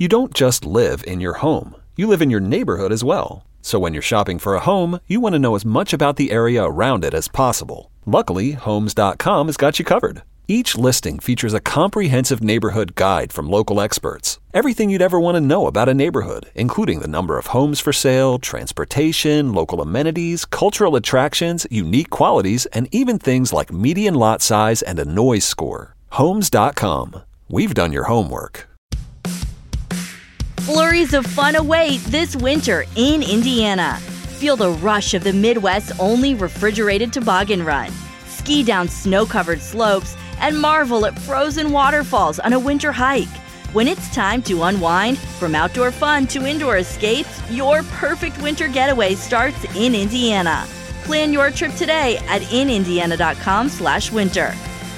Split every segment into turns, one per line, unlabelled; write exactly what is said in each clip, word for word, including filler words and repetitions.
You don't just live in your home. You live in your neighborhood as well. So when you're shopping for a home, you want to know as much about the area around it as possible. Luckily, Homes dot com has got you covered. Each listing features a comprehensive neighborhood guide from local experts. Everything you'd ever want to know about a neighborhood, including the number of homes for sale, transportation, local amenities, cultural attractions, unique qualities, and even things like median lot size and a noise score. Homes dot com. We've done your homework.
Flurries of fun await this winter in Indiana. Feel the rush of the Midwest's only refrigerated toboggan run. Ski down snow-covered slopes and marvel at frozen waterfalls on a winter hike. When it's time to unwind, from outdoor fun to indoor escapes, your perfect winter getaway starts in Indiana. Plan your trip today at in indiana dot com slash winter.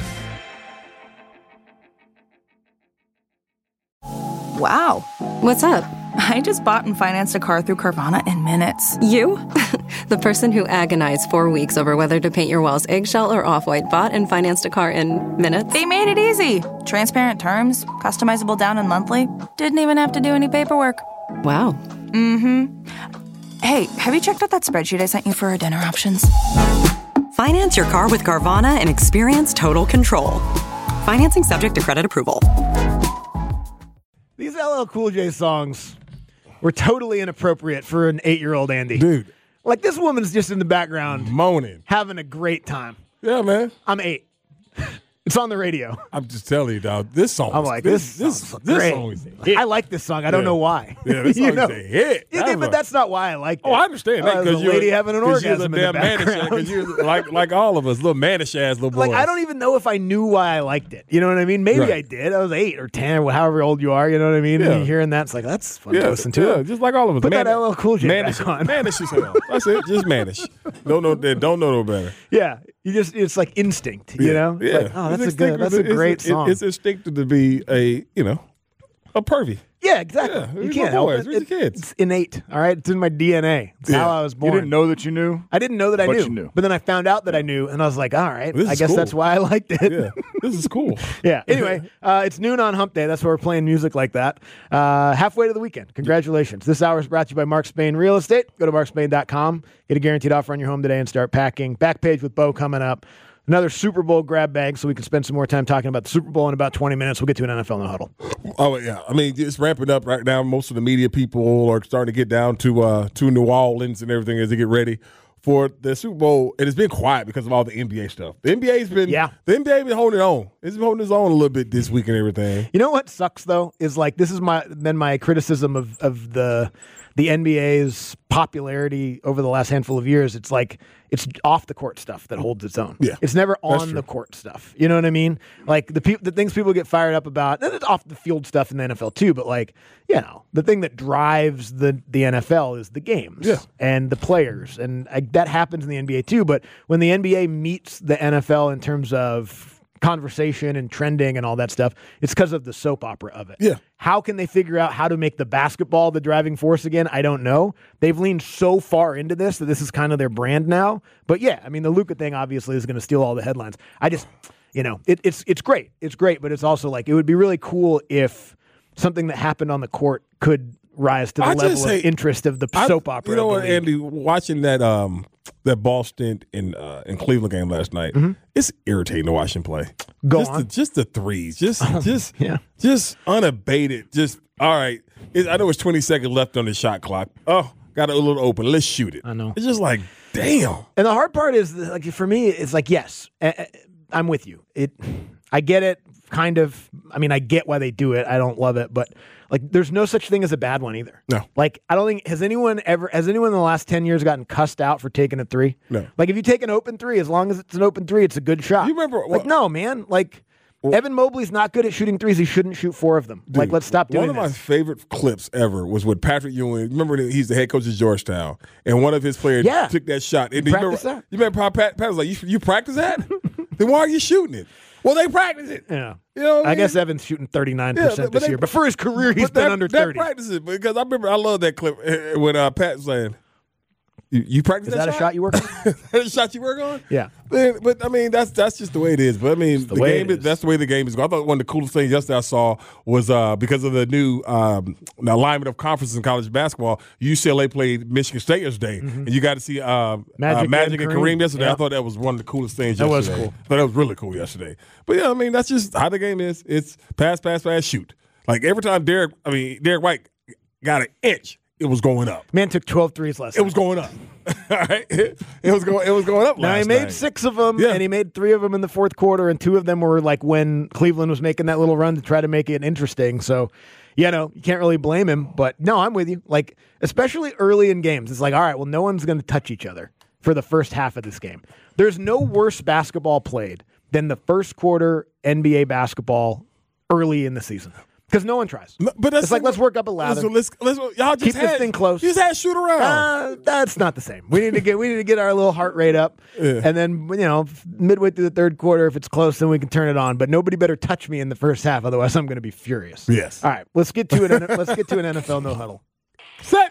Wow.
What's up?
I just bought and financed a car through Carvana in minutes.
You? The person who agonized four weeks over whether to paint your walls eggshell or off-white bought and financed a car in minutes?
They made it easy. Transparent terms, customizable down and monthly. Didn't even have to do any paperwork.
Wow.
Mm-hmm. Hey, have you checked out that spreadsheet I sent you for our dinner options?
Finance your car with Carvana and experience total control. Financing subject to credit approval.
These L L Cool J songs were totally inappropriate for an eight-year-old Andy.
Dude.
Like, this woman's just in the background
moaning,
having a great time.
Yeah, man.
I'm eight. It's on the radio.
I'm just telling you, dog. This song.
I'm like, this, this, this, this
great.
song is a hit. I like this song. I don't
yeah.
know why.
Yeah, this song
you know?
is a hit.
Yeah,
That's
but
a,
that's not why I like it.
Oh, I understand that
because
uh,
you're a lady having an orgasm
you're
in the
damn
background.
Because you're like like all of us, little mannish ass little boys.
Like, I don't even know if I knew why I liked it. You know what I mean? Maybe
right.
I did. I was eight or ten or however old you are. You know what I mean?
Yeah.
And you're hearing that, it's like, that's fun
yeah,
to listen to.
Yeah, just like all of us.
Put
Man-
that L L Cool J
mannish,
back on.
Mannish as hell. That's it. Just mannish. Don't know. Don't know no better.
Yeah. You just, it's like instinct, you
yeah.
know?
Yeah.
Like, oh, that's a good, that's a
it's,
great
it's,
song.
It's instinctive to be a, you know, a pervy.
Yeah, exactly.
Yeah,
you
these
can't
are
help
boys.
it.
These are
It-
kids.
It's innate, all right? It's in my D N A. It's
Yeah.
how I was born.
You didn't know that you knew?
I didn't know that I
But
knew.
you knew.
But then I found out that I knew, and I was like, all right,
This
I
is
guess
cool.
that's why I liked it.
Yeah, this is cool.
Yeah. Anyway, uh, it's noon on Hump Day. That's why we're playing music like that. Uh, halfway to the weekend. Congratulations. This hour is brought to you by Mark Spain Real Estate. Go to mark spain dot com. Get a guaranteed offer on your home today and start packing. Back page with Bo coming up. Another Super Bowl grab bag so we can spend some more time talking about the Super Bowl in about twenty minutes. We'll get to an N F L No Huddle.
Oh, yeah. I mean, it's ramping up right now. Most of the media people are starting to get down to uh, to New Orleans and everything as they get ready for the Super Bowl. And it's been quiet because of all the N B A stuff. The N B A's been,
Yeah.
the N B A been holding it on. It's been holding its own a little bit this week and everything.
You know what sucks, though, is like this is my then my criticism of, of the the N B A's popularity over the last handful of years. It's like it's off the court stuff that holds its own.
Yeah,
it's never
that's
on
true.
the court stuff. You know what I mean? Like the pe- the things people get fired up about, and it's off the field stuff in the N F L too. But like, you know, the thing that drives the the N F L is the games
Yeah.
and the players, and I, that happens in the N B A too. But when the N B A meets the N F L in terms of conversation and trending and all that stuff, it's because of the soap opera of it.
Yeah.
How can they figure out how to make the basketball the driving force again? I don't know. They've leaned so far into this that this is kind of their brand now. But yeah, I mean, the Luka thing obviously is going to steal all the headlines. I just, you know, it, it's it's great. It's great, but it's also like it would be really cool if something that happened on the court could rise to the
I
level
just
of
say-
interest of the
I-
soap opera.
You know
of
what,
the league.
Andy? Watching that um that Boston in uh, in Cleveland game last night, it's irritating to watch him play.
Mm-hmm. Go
just
on.
The, just the threes, just just
yeah.
just unabated. Just all right. It, I know it's twenty seconds left on the shot clock. Oh, got a little open. Let's shoot it.
I know.
It's just like, damn.
And the hard part is, that, like, for me, it's like, yes, I, I- I'm with you. It, I get it, kind of. I mean, I get why they do it. I don't love it, but like, there's no such thing as a bad one either.
No.
Like, I don't think has anyone ever has anyone in the last ten years gotten cussed out for taking a three?
No.
Like, if you take an open three, as long as it's an open three, it's a good shot.
You remember-
Like,
well-
no, man. Like, Evan Mobley's not good at shooting threes. He shouldn't shoot four of them. like,
Dude,
let's stop doing
One of my
this.
favorite clips ever was with Patrick Ewing. Remember, he's the head coach of Georgetown, and one of his players
Yeah.
took that shot. And
You
you
practice
remember,
that?
You remember how Pat, Pat was like, you, you practice that? Then why are you shooting it? Well, they practice it.
Yeah.
You know what
I
mean?
guess Evan's shooting thirty-nine
Yeah,
percent
but- but
this
they-
year. But for his career, he's
But
been
that,
under
that
thirty.
practice it because I remember I love that clip uh, when uh, Pat was saying, You, you practice
Is
that,
that
shot?
a shot you work on?
Is that a shot you work on?
Yeah.
But, but I mean, that's that's just the way it is. But I mean, the,
the way
game
it
is. That's the way the game is going. I thought one of the coolest things yesterday I saw was uh, because of the new um, the alignment of conferences in college basketball. U C L A played Michigan State yesterday, mm-hmm. and you got to see uh,
Magic,
uh, Magic
and
and Kareem,
Kareem
yesterday.
yeah.
I thought that was one of the coolest things.
That
yesterday.
was cool.
I thought that was really cool yesterday. But yeah, I mean, that's just how the game is. It's pass, pass, pass, shoot. Like every time Derek, I mean Derek White got an inch, it was going up.
Man took twelve threes last
It
night.
was going up. All right, it, it was going. It was going up.
Now
last
he made
night.
six of them,
Yeah.
and he made three of them in the fourth quarter, and two of them were like when Cleveland was making that little run to try to make it interesting. So, you know, you can't really blame him. But no, I'm with you. Like, especially early in games, it's like, all right, well, no one's going to touch each other for the first half of this game. There's no worse basketball played than the first quarter N B A basketball early in the season. Because no one tries.
No, but that's
it's like, let's work up a lather.
Let's, let's, let's, y'all just
Keep
had,
this thing close.
You just had shoot around.
Uh, that's not the same. We need to get we need to get our little heart rate up,
Yeah.
and then you know midway through the third quarter, if it's close, then we can turn it on. But nobody better touch me in the first half, otherwise I'm going to be furious.
Yes.
All right, let's get to it. Let's get to an N F L no huddle.
Set.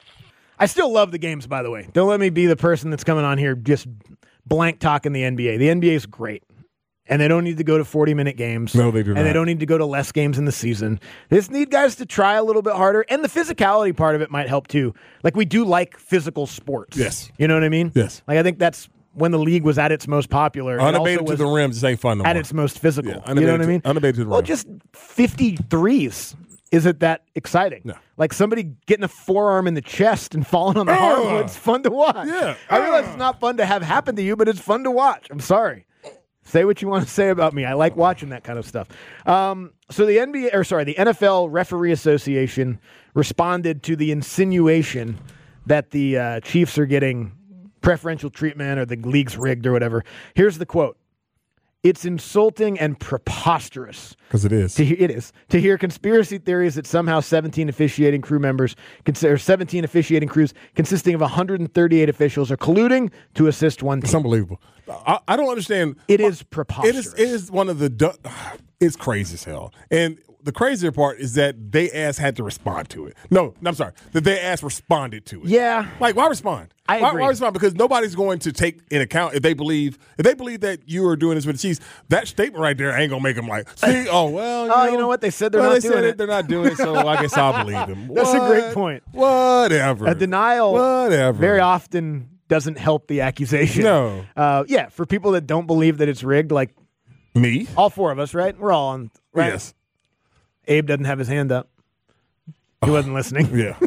I still love the games, by the way. Don't let me be the person that's coming on here just blank talking the N B A. The N B A is great. And they don't need to go to forty-minute games.
No, they do
and
not.
And they don't need to go to less games in the season. They just need guys to try a little bit harder. And the physicality part of it might help, too. Like, we do like physical sports.
Yes.
You know what I mean?
Yes.
Like, I think that's when the league was at its most popular. It also
Unabated to
was
the rim just ain't fun no more.
at its most physical.
Yeah,
you know what I
unabated
mean?
to- unabated to the
well,
rim.
just fifty-threes. Is it that exciting?
No.
Like somebody getting a forearm in the chest and falling on the
Ugh.
hardwood. It's fun to watch.
Yeah.
I realize
Ugh.
it's not fun to have happen to you, but it's fun to watch. I'm sorry. Say what you want to say about me. I like watching that kind of stuff. Um, so the N B A, or sorry, the N F L Referee Association responded to the insinuation that the uh, Chiefs are getting preferential treatment or the league's rigged or whatever. Here's the quote. It's insulting and preposterous.
Because it is.
To he- it is to hear conspiracy theories that somehow seventeen officiating crew members, consider seventeen officiating crews consisting of one hundred thirty-eight officials, are colluding to assist one team.
It's unbelievable. I, I don't understand.
It is
It
preposterous.
is. It is one of the. Du- it's crazy as hell. And the crazier part is that they ass had to respond to it. No, no I'm sorry. That they ass responded to it.
Yeah.
Like, why respond?
I
why,
agree.
why respond? Because nobody's going to take in account if they believe if they believe that you are doing this with the Chiefs. That statement right there ain't gonna make them like, see, oh well. You
Oh,
know,
you know what? They said they're
well,
not
they
doing
said
it.
They're not doing it, so I guess I'll believe them.
That's a great
What?
point.
Whatever.
A denial
Whatever.
very often doesn't help the accusation.
No.
Uh, yeah, for people that don't believe that it's rigged, like
Me?
all four of us, right? We're all on, right?
Yes.
Abe doesn't have his hand up. He wasn't listening.
Yeah.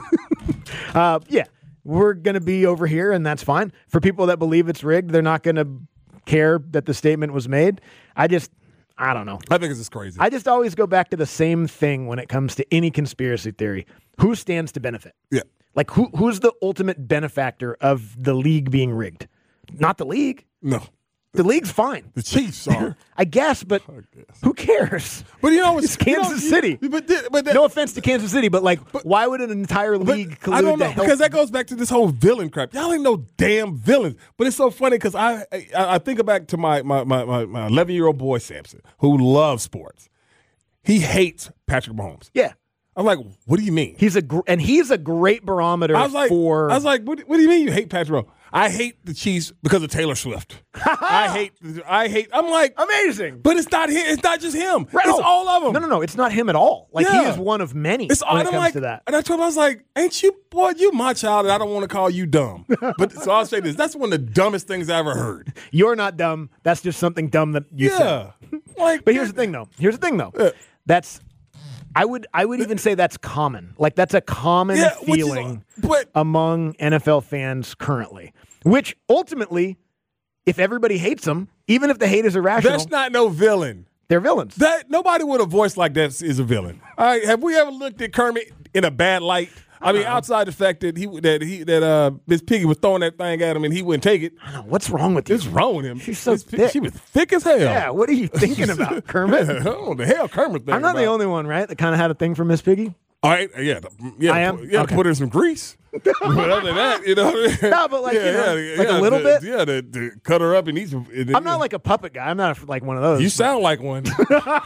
Uh, yeah, we're going to be over here, and that's fine. For people that believe it's rigged, they're not going to care that the statement was made. I just, I don't know.
I think it's just crazy.
I just always go back to the same thing when it comes to any conspiracy theory. Who stands to benefit?
yeah.
Like, who who's the ultimate benefactor of the league being rigged? Not the league.
No.
The league's fine.
The Chiefs are.
I guess, but who cares?
But you know,
It's Kansas
you know,
City.
you- but th- but that,
No offense to Kansas City, but like, why would an entire
but
league
I
collude
don't
to
know
help?
because that goes back to this whole villain crap. Y'all ain't no damn villains. But it's so funny because I, I I think back to my my my my my eleven year old boy Samson who loves sports. He hates Patrick Mahomes.
yeah,
I'm like, what do you mean?
he's a gr- and he's a great barometer
I was like,
for.
I was like, what, what do you mean you hate Patrick Mahomes? I hate the Chiefs because of Taylor Swift. I hate. I hate. I'm like,
amazing.
but it's not him. It's not just him.
Right,
It's
no.
all of them.
No, no, no. It's not him at all. Like he
Yeah.
is one of many
It's all
when it
I'm
comes
like,
to that.
and I told him, I was like, ain't you, boy, you my child, and I don't want to call you dumb. But so I'll say this, that's one of the dumbest things I ever heard.
You're not dumb. That's just something dumb that you said.
Yeah. Like,
But here's the thing, though. Here's the thing, though.
Yeah.
That's. I would. I would even say that's common. Like that's a common
Yeah, which is-
feeling
but-
among N F L fans currently. Which ultimately, if everybody hates them, even if the hate is irrational,
That's not no villain.
they're villains.
That nobody with a voice like that is a villain. All right, have we ever looked at Kermit in a bad light? I mean, outside the fact that he that he that uh Miss Piggy was throwing that thing at him and he wouldn't take it.
I don't know, what's wrong with you?
What's wrong with him?
She's so
Miss Piggy-
thick.
She was thick as hell.
Yeah, what are you thinking about, Kermit?
Oh, the hell, Kermit thing.
I'm not the
about.
only one, right, that kind of had a thing for Miss Piggy.
All right, yeah, the- yeah.
I am?
Put, yeah,
Okay.
put her in some grease. But other than that, you know.
No, but like, you know, like a
yeah,
little
to-
bit?
Yeah, to, to cut her up and eat some. and-
I'm not like a puppet guy. I'm not like one of those.
You sound like one. 'Cause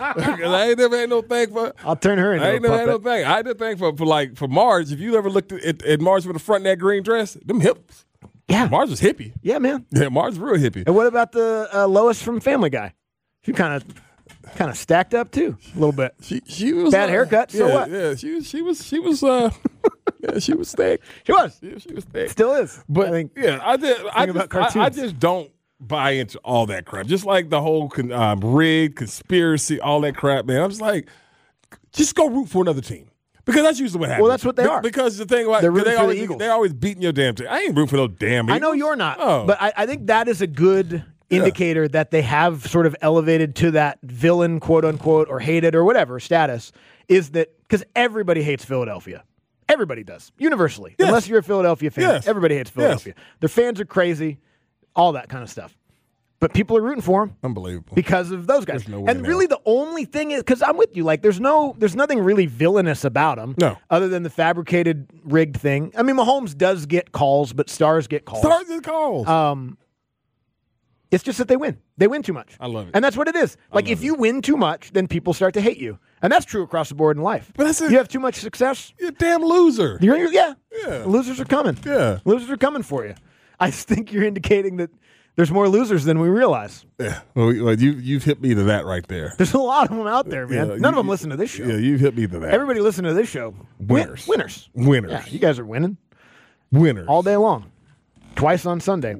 I ain't never had no thing for.
I'll turn her into
I
a
ain't never had no
puppet.
thing. I had the thing for, for like for Marge. If you ever looked at, at, at Marge with the front of that green dress, them hips.
Yeah.
Marge was hippie.
Yeah, man.
Yeah, Marge's real hippie.
And what about the uh, Lois from Family Guy? She kind of kind of stacked up too, a little bit.
She she was
bad
uh,
haircut. So
yeah,
what?
Yeah, she she was she was uh yeah, she was thick.
She was.
Yeah, she was thick.
Still is.
But
I think.
yeah, I did. I
about
just, I, I
cartoons.
just don't buy into all that crap. Just like the whole con, um, rigged conspiracy, all that crap, man. I'm just like, just go root for another team. Because that's usually what happens.
Well, that's what they
Be-
are.
Because the thing about
They're
they
rooting for the
always
Eagles.
they're always beating your damn team. I ain't rooting for no damn Eagles.
I know you're not,
Oh.
but I, I think that is a good indicator that they have sort of elevated to that villain, quote unquote, or hated or whatever status. Is that because everybody hates Philadelphia? Everybody does, universally.
Yes.
Unless you're a Philadelphia fan,
Yes.
everybody hates Philadelphia.
Yes.
Their fans are crazy, all that kind of stuff. But people are rooting for them.
Unbelievable.
Because of those guys.
There's no way
And
now.
really the only thing is, because I'm with you, like there's no, there's nothing really villainous about them.
No.
Other than the fabricated rigged thing. I mean, Mahomes does get calls, but stars get calls.
Start the calls.
Um, it's just that they win. They win too much.
I love it.
And that's what it is. Like
love
if
it.
you win too much, then people start to hate you. And that's true across the board in life.
But that's it.
You have too much success,
You're a damn loser.
you're, you're yeah.
Yeah.
Losers are coming.
Yeah.
Losers are coming for you. I just think you're indicating that there's more losers than we realize.
Yeah. Well, well, you you've hit me to that right there.
There's a lot of them out there, man.
Yeah,
None
you-
of them
you-
listen to this show.
Yeah, you've hit me to that.
Everybody listen to this show. Win-
Winners.
winners.
Winners.
Yeah, you guys are winning
Winners.
all day long. Twice on Sunday.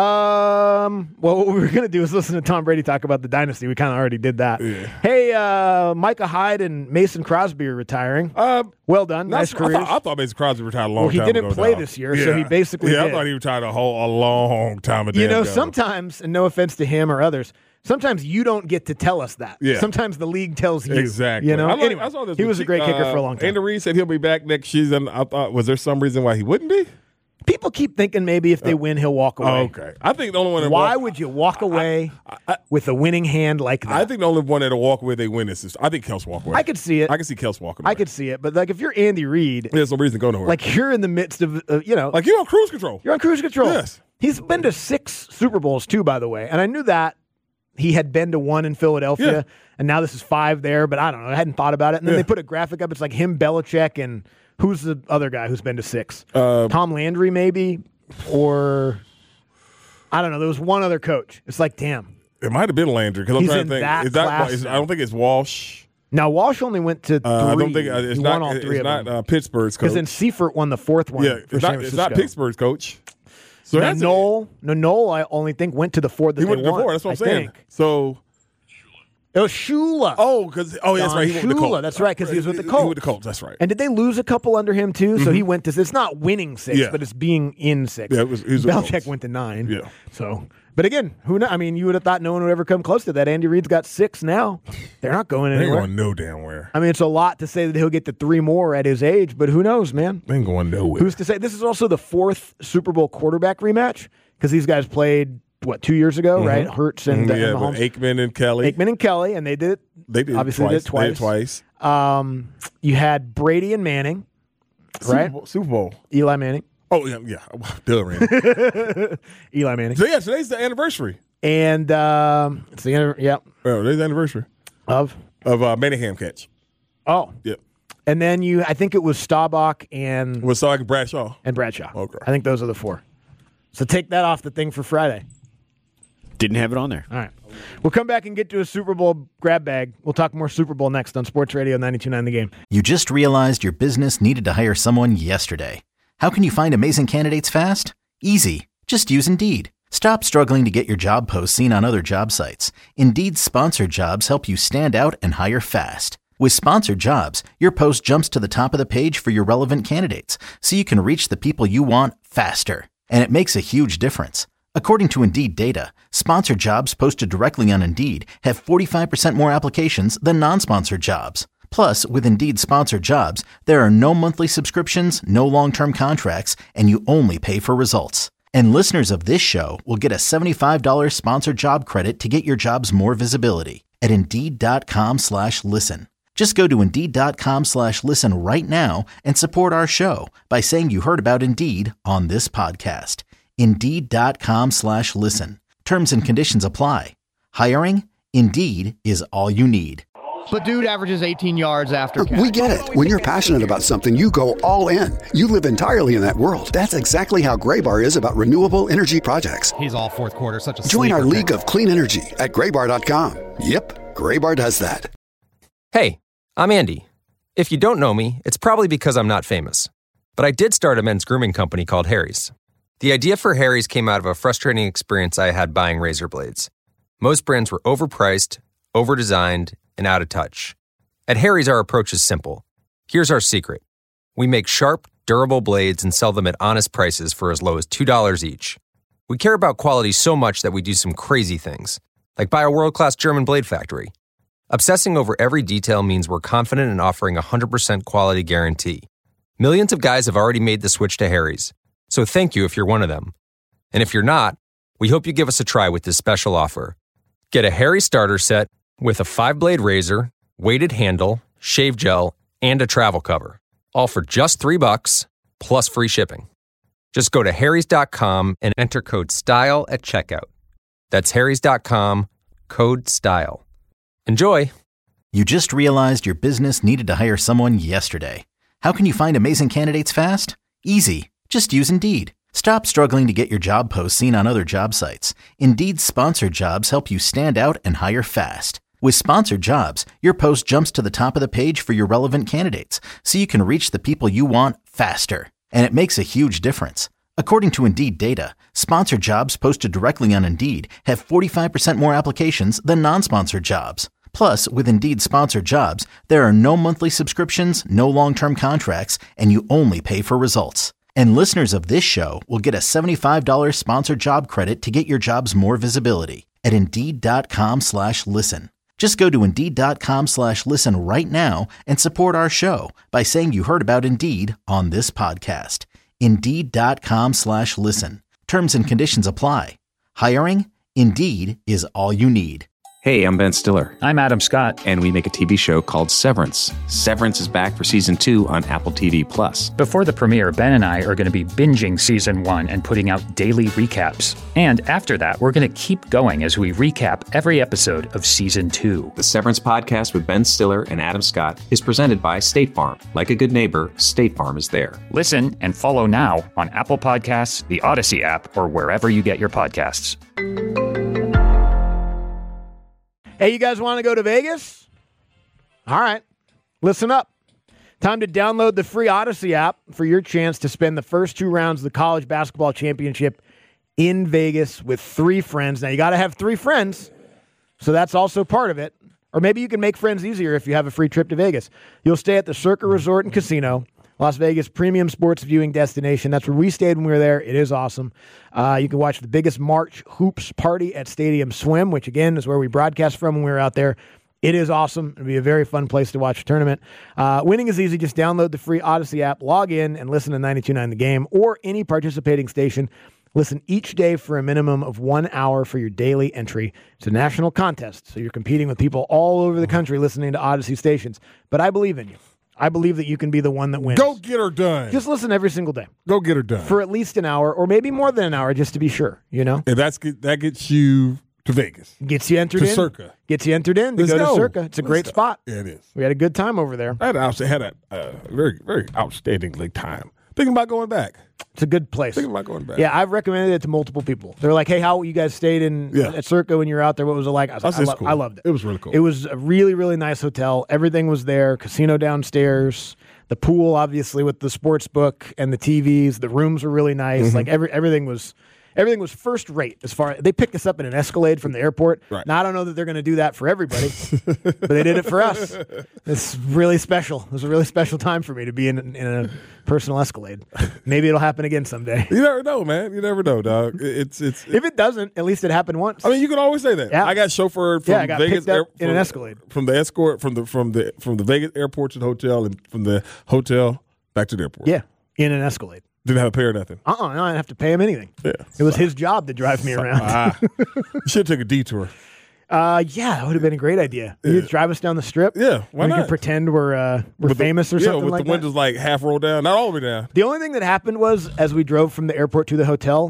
Um, well, what we were going to do is listen to Tom Brady talk about the dynasty. We kind of already did that.
Yeah.
Hey, uh, Micah Hyde and Mason Crosby are retiring.
Uh,
well done.
Not
Nice
sure. I
careers.
thought, I thought Mason Crosby retired a long
Well, he
time
didn't
ago.
play
dog.
this year, so he basically
Yeah,
did.
I thought he retired a whole a long time ago.
you know, sometimes, and no offense to him or others, sometimes you don't get to tell us that.
Yeah.
Sometimes the league tells you.
Exactly.
You know,
I, like,
anyway,
I saw this
he
with
was a
Chief-
great kicker
uh,
for a long time.
Andy Reid said he'll be back next season. I thought, was there some reason why he wouldn't be?
People keep thinking maybe if they win, he'll walk away.
Oh, okay. I think the only one that
Why
walk,
would you walk away with a winning hand like that?
I think the only one that'll walk away they win is I think Kels walk away.
I could see it.
I can see Kels walking away.
I could see it, but like if you're Andy Reid,
There's no reason to go nowhere.
like you're in the midst of, uh, you know,
like you're on cruise control.
you're on cruise control.
Yes.
He's been to six Super Bowls too, by the way, and I knew that he had been to one in Philadelphia,
Yeah.
and now this is five there. But I don't know. I hadn't thought about it. And then
Yeah.
they put a graphic up. It's like him, Belichick, and who's the other guy who's been to six?
Uh,
Tom Landry, maybe, or I don't know. There was one other coach. It's like, damn.
It might have been Landry because I'm
He's
trying
in
to think.
that
is that?
class
Is,
now.
I don't think it's Walsh.
Now Walsh only went to three.
Uh, I don't think uh, it's
he
not.
won all three
it's
of
not
them.
uh, Pittsburgh's coach.
Because then Seifert won the fourth one.
yeah,
for
it's
San
not. It's
Francisco.
not Pittsburgh's coach. So
Now
that's it.
Noel, no Noel, I only think went to the four that
He
they
went to the
won.
four. That's what I'm
I
saying.
think.
So
It was Shula.
oh, because oh, yeah, that's
Don
right. He went with the
Shula,
Colts.
that's right, 'cause he was with the
He
Colts.
went with the Colts. That's right.
And did they lose a couple under him too? So he went to. It's not winning six,
Yeah.
but it's being in six.
Yeah, it was- he was with
Belichick
Colts.
went to nine.
Yeah.
So, but again, who knows? I mean, you would have thought no one would ever come close to that. Andy Reid's got six now. They're not going
They ain't
anywhere.
going no damn where.
I mean, it's a lot to say that he'll get to three more at his age, but who knows, man?
They ain't going nowhere.
Who's to say? This is also the fourth Super Bowl quarterback rematch because these guys played what two years ago, right? Hurts and,
Mhm,
uh,
yeah,
and
but
Mahomes.
Aikman and Kelly.
Aikman and Kelly, and they did it.
They did
obviously
twice.
did it twice.
They did twice.
Um, you had Brady and Manning, right?
Super Bowl. Super Bowl.
Eli Manning,
Oh yeah, yeah. Duh, Randy.
Eli Manning,
So yeah, today's the anniversary.
and um, it's the end. Yeah,
Oh, today's the anniversary
of
of uh, Manningham catch.
oh,
Yep.
and then you, I think it was Staubach and
Was Sark and Bradshaw.
and Bradshaw.
Okay.
I think those are the four. So take that off the thing for Friday.
Didn't have it on there.
All right. We'll come back and get to a Super Bowl grab bag. We'll talk more Super Bowl next on Sports Radio ninety-two point nine The Game.
You just realized your business needed to hire someone yesterday. How can you find amazing candidates fast? Easy. Just use Indeed. Stop struggling to get your job posts seen on other job sites. Indeed's sponsored jobs help you stand out and hire fast. With sponsored jobs, your post jumps to the top of the page for your relevant candidates, so you can reach the people you want faster. And it makes a huge difference. According to Indeed data, sponsored jobs posted directly on Indeed have forty-five percent more applications than non-sponsored jobs. Plus, with Indeed sponsored jobs, there are no monthly subscriptions, no long-term contracts, and you only pay for results. And listeners of this show will get a seventy-five dollars sponsored job credit to get your jobs more visibility at Indeed.com slash listen. Just go to Indeed.com slash listen right now and support our show by saying you heard about Indeed on this podcast. Indeed.com slash listen. Terms and conditions apply. Hiring? Indeed is all you need.
But dude averages eighteen yards after catch.
We get it. When you're passionate about something, you go all in. You live entirely in that world. That's exactly how Graybar is about renewable energy projects.
He's all fourth quarter, such a
Join our
sleeper
league
pick.
of clean energy at graybar dot com. Yep, Graybar does that.
Hey, I'm Andy. If you don't know me, it's probably because I'm not famous. But I did start a men's grooming company called Harry's. The idea for Harry's came out of a frustrating experience I had buying razor blades. Most brands were overpriced, overdesigned, and out of touch. At Harry's, our approach is simple. Here's our secret. We make sharp, durable blades and sell them at honest prices for as low as two dollars each. We care about quality so much that we do some crazy things, like buy a world-class German blade factory. Obsessing over every detail means we're confident in offering a one hundred percent quality guarantee. Millions of guys have already made the switch to Harry's, so thank you if you're one of them. And if you're not, we hope you give us a try with this special offer. Get a Harry's starter set with a five-blade razor, weighted handle, shave gel, and a travel cover, all for just three bucks, plus free shipping. Just go to harrys dot com and enter code STYLE at checkout. That's harrys dot com, code STYLE. Enjoy!
You just realized your business needed to hire someone yesterday. How can you find amazing candidates fast? Easy. Just use Indeed. Stop struggling to get your job posts seen on other job sites. Indeed's sponsored jobs help you stand out and hire fast. With sponsored jobs, your post jumps to the top of the page for your relevant candidates, so you can reach the people you want faster. And it makes a huge difference. According to Indeed data, sponsored jobs posted directly on Indeed have forty-five percent more applications than non-sponsored jobs. Plus, with Indeed sponsored jobs, there are no monthly subscriptions, no long-term contracts, and you only pay for results. And listeners of this show will get a seventy-five dollars sponsored job credit to get your jobs more visibility at Indeed.com slash listen. Just go to Indeed.com slash listen right now and support our show by saying you heard about Indeed on this podcast. Indeed.com slash listen. Terms and conditions apply. Hiring? Indeed is all you need.
Hey, I'm Ben Stiller.
I'm Adam Scott.
And we make a T V show called Severance. Severance is back for season two on Apple T V Plus.
Before the premiere, Ben and I are going to be binging season one and putting out daily recaps. And after that, we're going to keep going as we recap every episode of season two.
The Severance podcast with Ben Stiller and Adam Scott is presented by State Farm. Like a good neighbor, State Farm is there.
Listen and follow now on Apple Podcasts, the Odyssey app, or wherever you get your podcasts.
Hey, you guys want to go to Vegas? All right, listen up. Time to download the free Odyssey app for your chance to spend the first two rounds of the college basketball championship in Vegas with three friends. Now, you got to have three friends, so that's also part of it. Or maybe you can make friends easier if you have a free trip to Vegas. You'll stay at the Circa Resort and Casino, Las Vegas premium sports viewing destination. That's where we stayed when we were there. It is awesome. Uh, you can watch the biggest March hoops party at Stadium Swim, which, again, is where we broadcast from when we were out there. It is awesome. It'll be a very fun place to watch a tournament. Uh, winning is easy. Just download the free Odyssey app, log in, and listen to ninety-two point nine The Game or any participating station. Listen each day for a minimum of one hour for your daily entry. It's a national contest, so you're competing with people all over the country listening to Odyssey stations. But I believe in you. I believe that you can be the one that wins.
Go get her done.
Just listen every single day.
Go get her done.
For at least an hour or maybe more than an hour just to be sure, you know?
And that's that gets you to Vegas.
Gets you entered
to
in.
Circa.
Gets you entered in to
Let's
go,
go
to Circa. It's a
Let's
great
go.
spot.
Yeah, it is.
We had a good time over there.
I had, I had a uh, very, very outstandingly time. Thinking about going back.
It's a good place.
Thinking about going back.
Yeah, I've recommended it to multiple people. They're like, hey, how you guys stayed in
Yeah.
at Circa when you were out there? What was it like? I, was like, I,
That's
lo-
cool.
I loved it.
It was really cool.
It was a really, really nice hotel. Everything was there. Casino downstairs. The pool, obviously, with the sports book and the T Vs. The rooms were really nice.
Mhm.
Like every everything was everything was first rate. As far they picked us up in an Escalade from the airport.
Right.
Now I don't know that they're going to do that for everybody, but they did it for us. It's really special. It was a really special time for me to be in, in a personal Escalade. Maybe it'll happen again someday.
You never know, man. You never know, dog. It's it's.
If it doesn't, at least it happened once.
I mean, you can always say that.
Yeah.
I got chauffeured from
Yeah, I got
Vegas
picked up
air-
in an
from-
Escalade.
from the escort from the from the from the Vegas airport to the hotel, and from the hotel back to the airport.
Yeah, in an Escalade.
Didn't have to pay or nothing.
Uh-uh, no, I didn't have to pay him anything.
Yeah.
It was his job to drive me around.
Ah. You should have took a detour.
Uh, yeah, that would have been a great idea. You could drive us down the strip.
Yeah, why
we
not?
could pretend we're uh, we're
With the-
famous or
yeah,
something
with
like
the windows
that.
like half rolled down, not all the way down.
The only thing that happened was, as we drove from the airport to the hotel,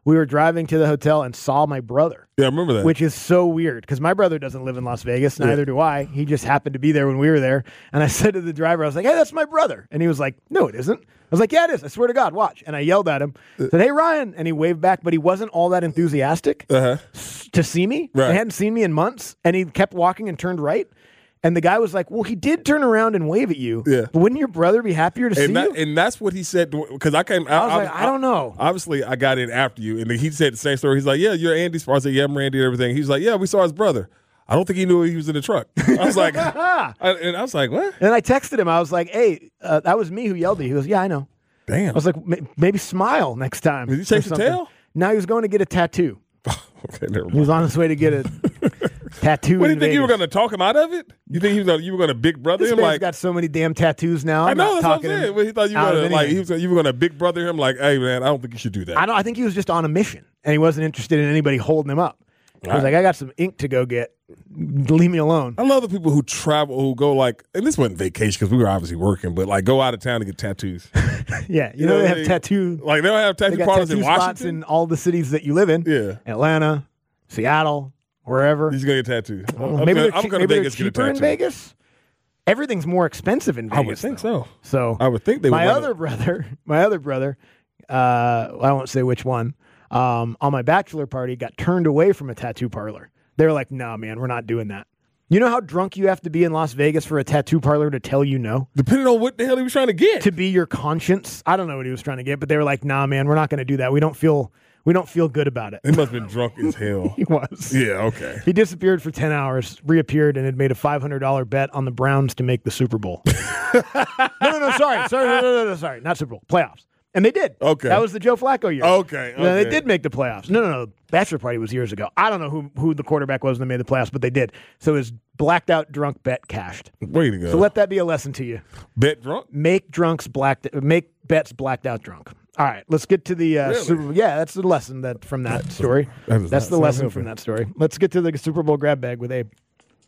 we were driving to the hotel and saw my brother.
Yeah, I remember that.
Which is so weird because my brother doesn't live in Las Vegas. Neither yeah. do I. He just happened to be there when we were there. And I said to the driver, I was like, hey, that's my brother. And he was like, no, it isn't. I was like, yeah, it is. I swear to God, watch. And I yelled at him, said, hey, Ryan. And he waved back, but he wasn't all that enthusiastic uh-huh. to see me.
Right.
He hadn't seen me in months. And he kept walking and turned right. And the guy was like, well, he did turn around and wave at you.
Yeah.
But wouldn't your brother be happier to
and
see
that,
you?
And that's what he said. Because I came
I was
I,
like, I, I don't know.
Obviously, I got in after you. And he said the same story. He's like, yeah, you're Andy's. I said, yeah, I'm Randy and everything. He's like, yeah, we saw his brother. I don't think he knew he was in the truck. I was like, I, and I was like, what?
And I texted him. I was like, hey, uh, that was me who yelled at you. He goes, yeah, I know.
Damn.
I was like, maybe smile next time.
Did he chase the tail?
No, he was going to get a tattoo.
Okay, never mind.
He was on his way to get a tattoo.
What do you
in
think
Vegas.
you were going to talk him out of it? You think he was gonna, you were going to big brother
this
him?
This
Like,
got so many damn tattoos now. I'm
I know
not
that's
talking
what I'm saying. Well, he thought you were going to like he was you were going to big brother him. Like, hey man, I don't think you should do that.
I don't. I think he was just on a mission and he wasn't interested in anybody holding him up. He was like, I got some ink to go get. Leave me alone.
I love the people who travel, who go like, and this wasn't vacation because we were obviously working, but like go out of town to get tattoos.
yeah, you, you know, know they have they, tattoo.
Like they don't have tattoo parlors in Washington.
Spots in all the cities that you live in.
Yeah,
Atlanta, Seattle, wherever.
He's gonna get tattooed.
Oh, maybe they're, che- maybe they're cheaper in Vegas. Everything's more expensive in Vegas.
I would think
though.
so.
So
I would think they.
My
would
other brother, my other brother, uh, I won't say which one. Um, on my bachelor party, got turned away from a tattoo parlor. They were like, "Nah, man, we're not doing that." You know how drunk you have to be in Las Vegas for a tattoo parlor to tell you no?
Depending on what the hell he was trying to get.
To be your conscience. I don't know what he was trying to get, but they were like, "Nah, man, we're not going to do that. We don't feel we don't feel good about it."
He must have been drunk as hell.
He was.
Yeah, okay.
He disappeared for ten hours, reappeared, and had made a five hundred dollars bet on the Browns to make the Super Bowl. no, no, no, sorry. Sorry, no, no, no, no, sorry. Not Super Bowl. Playoffs. And they did.
Okay.
That was the Joe Flacco year.
Okay. okay.
No, they did make the playoffs. No, no, no. Bachelor party was years ago. I don't know who, who the quarterback was when they made the playoffs, but they did. So his blacked out drunk bet cashed.
Way to go.
So let that be a lesson to you.
Bet drunk?
Make drunks blacked make bets blacked out drunk. All right, let's get to the uh,
really?
Super Bowl. Yeah, that's the lesson that from that story.
That
that's the lesson from that story. Let's get to the Super Bowl grab bag with Abe.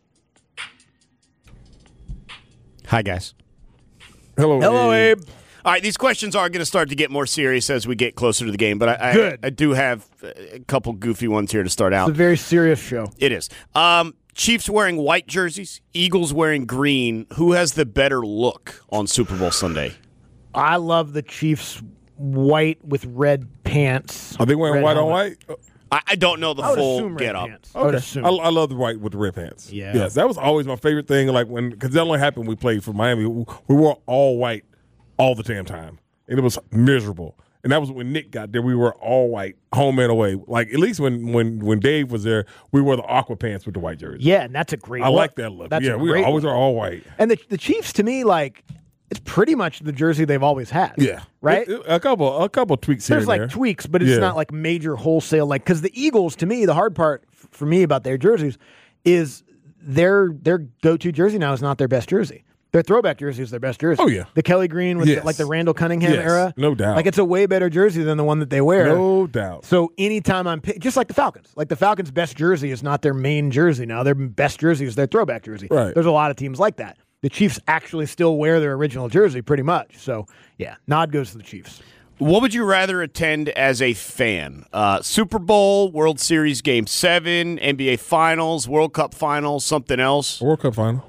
Hi, guys.
Hello,
Hello, Abe.
Abe. All right, these questions are going to start to get more serious as we get closer to the game, but I,
Good.
I, I do have a couple goofy ones here to start out.
It's a very serious show.
It is. Um, Chiefs wearing white jerseys, Eagles wearing green. Who has the better look on Super Bowl Sunday?
I love the Chiefs white with red pants.
Are they wearing white
helmet.
on white?
I, I don't know the
I would
full
assume red
get up.
pants. I would
Okay.
assume.
I, I love the white with the red pants.
Yeah.
Yes, that was always my favorite thing. Like when, because that only happened when we played for Miami. We, we wore all white all the damn time. And it was miserable. And that was when Nick got there. We were all white, home and away. Like, at least when when when Dave was there, we wore the aqua pants with the white jersey.
Yeah, and that's a great
I
look.
like that look.
That's
yeah,
a
we
great
always
look.
are all white.
And the the Chiefs, to me, like, it's pretty much the jersey they've always had.
Yeah.
Right?
It- it- a couple a couple tweaks
There's
here
like
and there.
tweaks, but it's
Yeah.
not like major wholesale. Like, because the Eagles, to me, the hard part f- for me about their jerseys is their their go to jersey now is not their best jersey. Their throwback jersey is their best jersey.
Oh, yeah.
The Kelly Green with
Yes.
the, like the Randall Cunningham
Yes,
era.
no doubt.
Like, it's a way better jersey than the one that they wear.
No doubt.
So anytime I'm pick, just like the Falcons, like the Falcons' best jersey is not their main jersey now. Their best jersey is their throwback jersey.
Right.
There's a lot of teams like that. The Chiefs actually still wear their original jersey pretty much. So yeah, nod goes to the Chiefs.
What would you rather attend as a fan? Uh, Super Bowl, World Series Game seven, N B A Finals, World Cup Finals, something else?
World Cup final.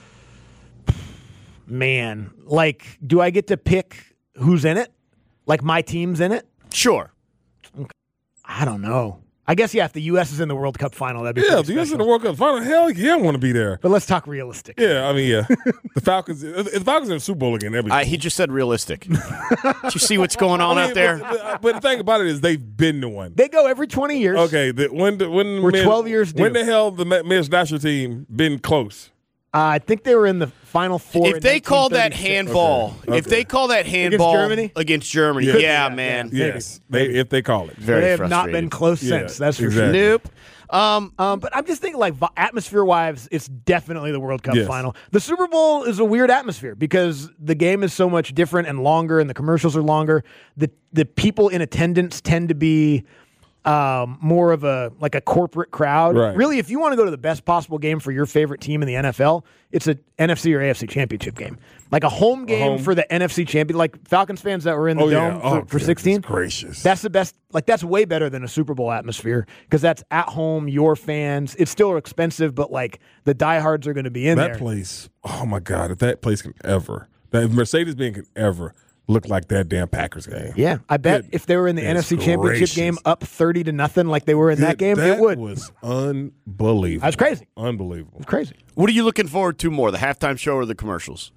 Man, like, do I get to pick who's in it? Like my team's in it?
Sure.
I don't know. I guess, yeah, if the U S is in the World Cup final, that'd be
Yeah,
pretty
the U S in
special.
the World Cup final. Hell yeah, I want to be there.
But let's talk realistic.
Yeah, I mean, yeah. the Falcons, if the Falcons in the Super Bowl again, that'd be
Uh, he just said realistic. Did you see what's going on
I mean,
out there?
But, but, but the thing about it is they've been to one.
They go every twenty years.
Okay, the, when the, when
We're
men-
twelve years
When
due.
the hell the me- men's national team been close?
Uh, I think they were in the final four.
If
in
they call that
nineteen thirty-six.
handball,
Okay.
if they call that handball
Germany?
against Germany,
Yeah.
yeah,
Yeah,
man.
yeah.
Yes, they, if they call it.
Very
they have not
frustrating.
been close
Yeah,
since. That's for
exactly.
sure.
Nope. Um,
Um, but I'm just thinking, like, atmosphere-wise, it's definitely the World Cup
Yes.
final. The Super Bowl is a weird atmosphere because the game is so much different and longer, and the commercials are longer. The the people in attendance tend to be um, more of a like a corporate crowd.
Right.
Really, if you want to go to the best possible game for your favorite team in the N F L, it's a N F C or A F C championship game. Like a home game
home.
for the N F C champion, like Falcons fans that were in the
Oh,
dome
yeah.
for,
Oh,
for sixteen.
Gracious.
That's the best. Like that's way better than a Super Bowl atmosphere because that's at home, your fans. It's still expensive, but like the diehards are going to be in
that
there.
place, oh my God, if that place can ever, that if Mercedes-Benz can ever look like that damn Packers game.
Yeah, I bet if they were in the N F C championship
gracious.
game up thirty to nothing like they were in that game,
that
it would.
was unbelievable.
That's crazy.
Unbelievable.
It's crazy.
What are you looking forward to more, the halftime show or the commercials?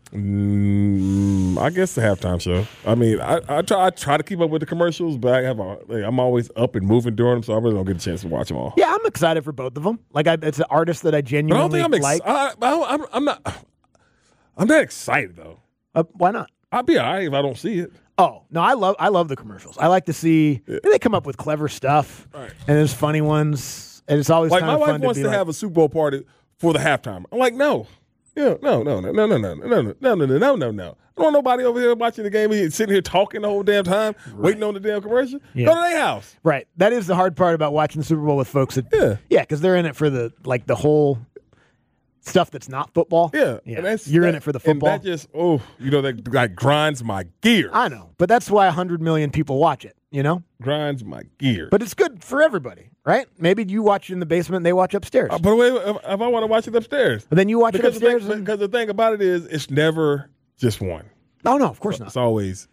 Mm, I guess the halftime show. I mean, I, I try I try to keep up with the commercials, but I have a, like, I'm always up and moving during them, so I really don't get a chance to watch them all.
Yeah, I'm excited for both of them. Like, I, it's an artist that I
But I
genuinely
don't think I'm
like.
excited. I'm, I'm not. I'm not excited though.
Uh, why not?
I'll be all right if I don't see it.
Oh no, I love I love the commercials. I like to see
Yeah.
they come up with clever stuff,
Right.
and there's funny ones, and it's always
Like
kind
my
of
wife
fun
wants
to,
to,
be like,
have a Super Bowl party for the halftime. I'm like, no, yeah, no, no, no, no, no, no, no, no, no, no, no, no, no, no. I don't want nobody over here watching the game and sitting here talking the whole damn time, waiting on the damn commercial.
Yeah.
Go to their house.
Right. That is the hard part about watching the Super Bowl with folks. That,
Yeah.
yeah, because they're in it for the like the whole stuff that's not football.
Yeah,
yeah.
and that's,
You're in
that-
it for the
and
football.
that just oh, you know that like grinds my gears.
I know, but that's why a hundred million people watch it. You know,
Grinds my gears.
but it's good for everybody, right? Maybe you watch it in the basement, and they watch upstairs.
Uh, but wait, if, if I want to watch it upstairs,
But then you watch
because
it
the,
upstairs.
thing,
and-
because the thing about it is, it's never just one.
oh no, of course not.
It's always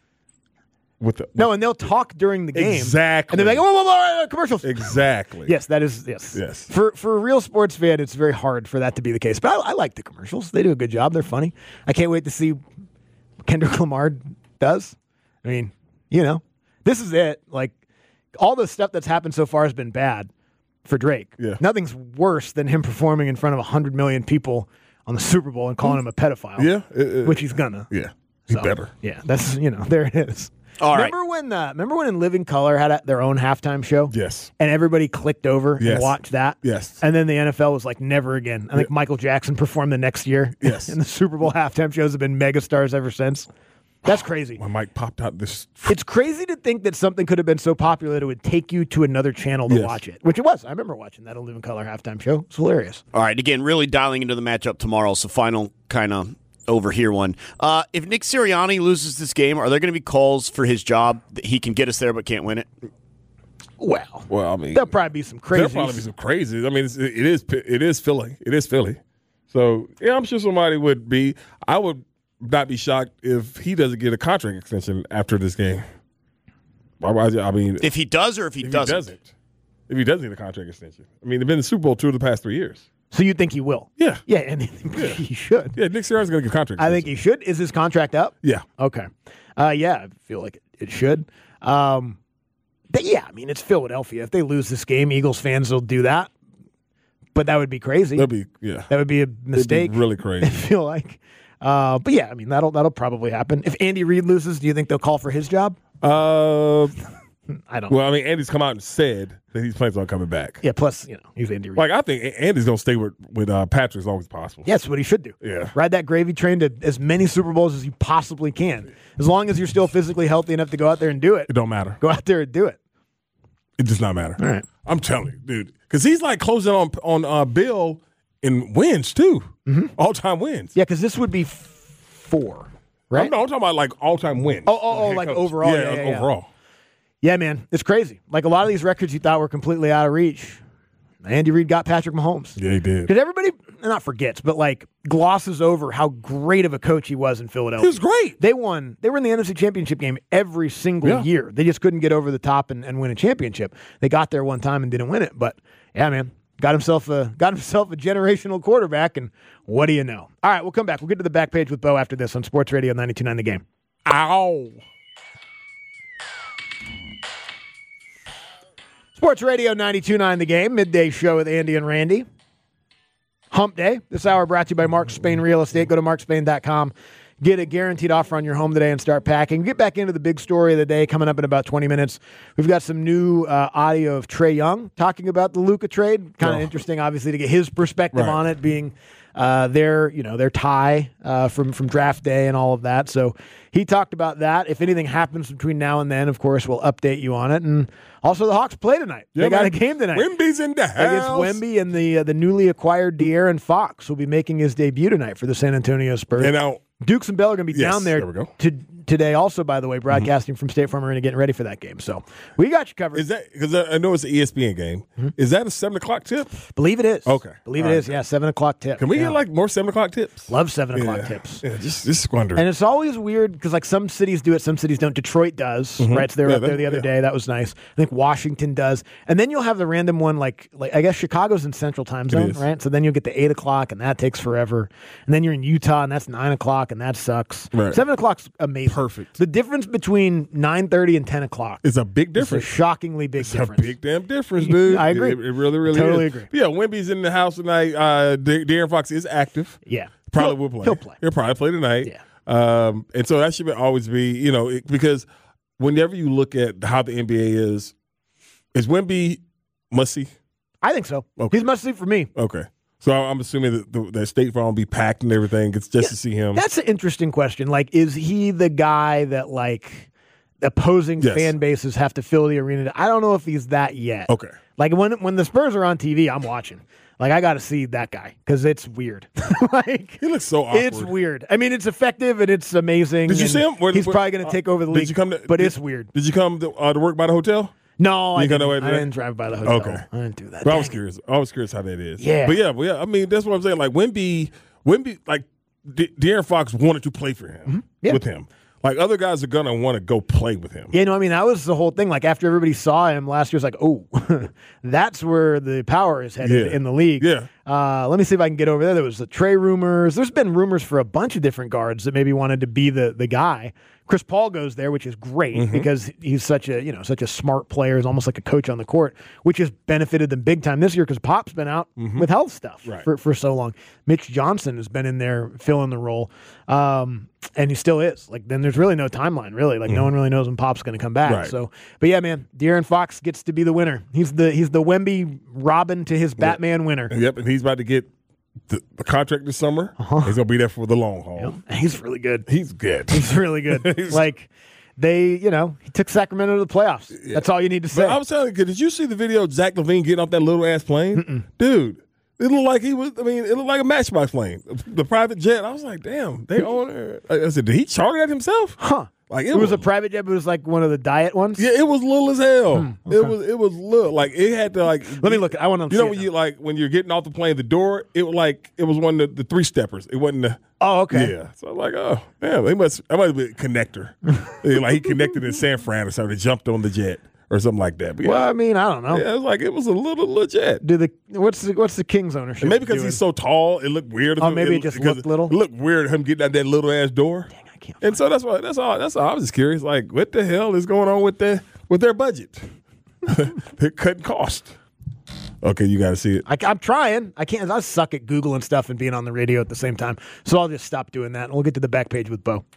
with the
No, and they'll talk during the game.
Exactly.
And they're like, whoa, whoa, whoa, whoa, commercials.
exactly.
Yes, that is, yes.
Yes.
For for a real sports fan, it's very hard for that to be the case. But I, I like the commercials. They do a good job. They're funny. I can't wait to see what Kendrick Lamar does. I mean, you know, this is it. Like, all the stuff that's happened so far has been bad for Drake.
Yeah.
Nothing's worse than him performing in front of one hundred million people on the Super Bowl and calling him a pedophile.
Yeah, it- it-
Which he's gonna.
Yeah, he
So,
better.
Yeah, that's, you know, there it is.
All right.
remember when uh, remember when In Living Color had a, their own halftime show?
Yes.
And everybody clicked over
Yes.
and watched that?
Yes.
And then the N F L was like, never again. I think Michael Jackson performed the next year.
Yes.
And the Super Bowl halftime shows have been megastars ever since. That's crazy.
My mic popped out this.
It's crazy to think that something could have been so popular that it would take you to another channel to
Yes.
watch it, which it was. I remember watching that In Living Color halftime show. It's hilarious.
All right, again, really dialing into the matchup tomorrow. So final kind of over here one. Uh, if Nick Sirianni loses this game, are there going to be calls for his job that he can get us there but can't win it?
Well,
Well, I mean,
there'll probably be some crazy.
there'll probably be some crazy. I mean, it's, it is it is Philly. It is Philly. So yeah, I'm sure somebody would be. I would not be shocked if he doesn't get a contract extension after this game. I, I mean,
If he does or if he
if
doesn't?
he doesn't, if he doesn't get a contract extension, I mean, they've been in the Super Bowl two of the past three years.
So you think he will?
Yeah,
Yeah, and he should.
yeah. Nick Sirianni's going to get a contract.
I think he should. Is his contract up?
Yeah.
Okay. Uh, yeah, I feel like it, it should. Um, but yeah, I mean, it's Philadelphia. If they lose this game, Eagles fans will do that. But that would be crazy.
That'd be yeah.
That would be a mistake.
really
I
crazy.
feel like. Uh, but yeah, I mean, that'll that'll probably happen. If Andy Reid loses, do you think they'll call for his job?
Uh,
I don't.
well, I mean, Andy's come out and said that he's planning on coming back.
Yeah. Plus, you know, he's Andy Reid.
Like I think Andy's going to stay with with uh, Patrick as long as possible.
Yeah, that's what he should do.
Yeah.
Ride that gravy train to as many Super Bowls as you possibly can. As long as you're still physically healthy enough to go out there and do it.
It don't matter.
Go out there and do it.
It does not matter.
All right.
I'm telling you, dude, because he's like closing on on uh, Bill in wins too,
Mm-hmm.
all time wins.
Yeah, because this would be f- four, right?
I'm, no, I'm talking about like all time wins.
Oh, oh, oh,
Head
like
coach.
overall.
Yeah,
Yeah, yeah, yeah.
overall.
Yeah, man, it's crazy. Like a lot of these records you thought were completely out of reach. Andy Reid got Patrick Mahomes.
Yeah, he did.
Because everybody, not forgets, but like glosses over how great of a coach he was in Philadelphia.
He was great.
They won. They were in the N F C Championship game every single
Yeah.
year. They just couldn't get over the top and, and win a championship. They got there one time and didn't win it. But yeah, man, got himself a got himself a generational quarterback. And what do you know? All right, we'll come back. We'll get to the back page with Bo after this on Sports Radio ninety-two point nine The Game.
Ow.
Sports Radio ninety-two point nine The Game, midday show with Andy and Randy. Hump Day. This hour brought to you by Mark Spain Real Estate. Go to mark spain dot com. Get a guaranteed offer on your home today and start packing. Get back into the big story of the day coming up in about twenty minutes. We've got some new uh, audio of Trae Young talking about the Luka trade. Kind of
Oh.
interesting, obviously, to get his perspective
Right.
on it, being uh, their you know their tie uh, from from draft day and all of that. So he talked about that. If anything happens between now and then, of course, we'll update you on it. And also, the Hawks play tonight.
Yeah,
they got
man.
a game tonight.
Wemby's in the house.
Against Wemby, and the uh, the newly acquired De'Aaron Fox will be making his debut tonight for the San Antonio Spurs.
And now,
Dukes and Bell are going to be
yes,
down there,
there we go.
To, today also, by the way, broadcasting mm-hmm. from State Farm Arena, getting ready for that game. So we got you covered.
Is that because I know it's an E S P N game? Mm-hmm. Is that a seven o'clock tip?
Believe it is.
Okay.
Believe
All
it
right.
is. Yeah, seven o'clock tip.
Can we
yeah.
get like more seven o'clock tips?
Love seven o'clock
yeah.
tips.
Yeah, just just squander.
And it's always weird because like some cities do it, some cities don't. Detroit does, mm-hmm. right? So they were
yeah,
up there the other yeah. day. That was nice. I think Washington does, and then you'll have the random one like like I guess Chicago's in Central Time Zone, right? So then you'll get the eight o'clock, and that takes forever. And then you're in Utah, and that's nine o'clock, and that sucks.
Right.
Seven o'clock's amazing.
Perfect.
The difference between nine thirty and ten o'clock
is a big difference.
It's a shockingly big
it's
difference.
A big damn difference, dude.
I agree.
It, it really, really
totally
is.
agree.
Yeah, Wemby's in the house tonight. Uh, De- De'Aaron Fox is active.
Yeah,
probably
he'll,
will play.
He'll play.
He'll probably play tonight.
Yeah.
Um, and so that should be, always be, you know, it, because whenever you look at how the N B A is, is Wemby must see?
I think so.
Okay.
He's must see for me.
Okay. So I'm assuming that the, the State Farm will be packed and everything. It's just
yeah,
to see him.
That's an interesting question. Like, is he the guy that like opposing
yes.
fan bases have to fill the arena? I don't know if he's that yet.
Okay.
Like when when the Spurs are on T V, I'm watching. Like I got to see that guy because it's weird. Like
he looks so awkward.
It's weird. I mean, it's effective and it's amazing.
Did you see him? When,
he's
when,
probably going to
uh,
take over the league.
Did you come to,
but
did,
it's weird.
Did you come to, uh, to work by the hotel?
No, I didn't,
I
didn't drive by the hotel.
Okay.
I didn't do that.
But I was curious. I was curious how that is.
Yeah.
But yeah, but yeah. I mean, that's what I'm saying. Like Wemby, Wemby, like De- De'Aaron Fox wanted to play for him
mm-hmm. yeah.
with him. Like other guys are gonna want to go play with him.
Yeah, no, I mean that was the whole thing. Like after everybody saw him last year, it's like, oh, that's where the power is headed
yeah.
in the league.
Yeah.
Uh, let me see if I can get over there. There was the Trey rumors. There's been rumors for a bunch of different guards that maybe wanted to be the the guy. Chris Paul goes there, which is great mm-hmm. because he's such a you know such a smart player. He's almost like a coach on the court, which has benefited them big time this year because Pop's been out mm-hmm. with health stuff
right.
for, for so long. Mitch Johnson has been in there filling the role, um, and he still is. Like then there's really no timeline, really. Like mm-hmm. no one really knows when Pop's going to come back.
Right.
So, but yeah, man, De'Aaron Fox gets to be the winner. He's the he's the Wemby Robin to his Batman
yep.
winner.
Yep, and he's about to get the, the contract this summer. Uh-huh. He's gonna be there for the long haul.
Yep. He's really good.
He's good.
He's really good. he's, like. They, you know, he took Sacramento to the playoffs. Yeah. That's all you need to say.
But I was telling you, did you see the video of Zach LaVine getting off that little ass plane? Mm-mm. Dude, it looked like he was, I mean, it looked like a Matchbox plane, the private jet. I was like, damn, they own it. I said, did he charter that himself?
Huh.
Like
it, it was, was a private jet, but it was like one of the diet ones.
Yeah, it was little as hell.
Mm, okay.
It was it was little. Like it had to like.
Let me look. I want to.
You know when you like when you're getting off the plane, the door. It was like it was one of the, the three steppers. It wasn't the.
Oh, okay.
Yeah. So I'm like, oh, damn, they must. That might be a connector. Like he connected in San Fran or something. Jumped on the jet or something like that. But yeah,
well, I mean, I don't know.
Yeah, it was like it was a little legit.
Do the what's the what's the King's ownership?
And maybe because
doing?
he's so tall, it looked weird.
Oh, maybe
it,
it just
because
looked little.
It looked weird him getting out that little ass door.
Dang, I can't.
And so that's why that's all. That's all. I was just curious. Like, what the hell is going on with their with their budget? They're cutting cost. Okay, you got to see it.
I, I'm trying. I can't. I suck at Google and stuff and being on the radio at the same time. So I'll just stop doing that, and we'll get to the back page with Bo.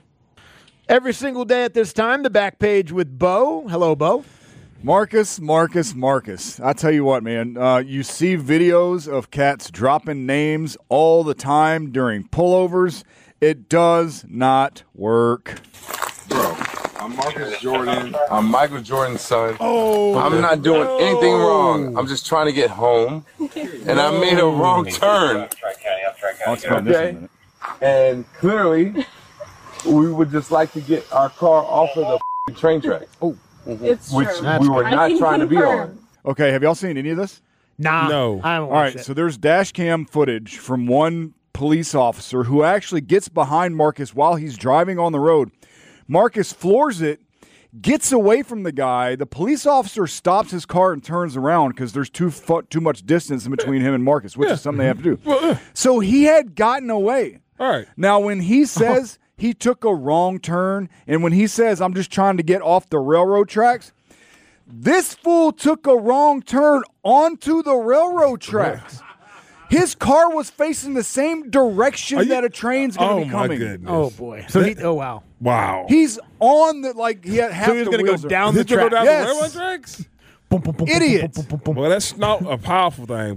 Every single day at this time, the back page with Bo. Hello, Bo.
Marcus, Marcus, Marcus. I tell you what, man. Uh, you see videos of cats dropping names all the time during pullovers. It does not work.
Bro, I'm Marcus Jordan. I'm Michael Jordan's son.
Oh,
I'm not doing no. anything wrong. I'm just trying to get home, and I made a wrong turn. Okay, and clearly, we would just like to get our car off of the train track.
Oh,
it's which true. we were not trying to be on.
Okay, have y'all seen any of this?
Nah,
no.
I haven't
All right,
it.
so there's dash cam footage from one police officer who actually gets behind Marcus while he's driving on the road. Marcus floors it, gets away from the guy. The police officer stops his car and turns around because there's too fu- too much distance in between him and Marcus, which
yeah.
is something they have to do. So he had gotten away.
All right.
Now, when he says he took a wrong turn, and when he says, I'm just trying to get off the railroad tracks, this fool took a wrong turn onto the railroad tracks. His car was facing the same direction you, that a train's going to
oh
be coming.
My goodness.
Oh, boy. So he, oh, wow.
Wow.
He's
on the, like, he had half
so he's
going
to go down the track.
Go down
yes.
the railroad tracks?
Idiot.
Well, that's not a powerful thing, boy.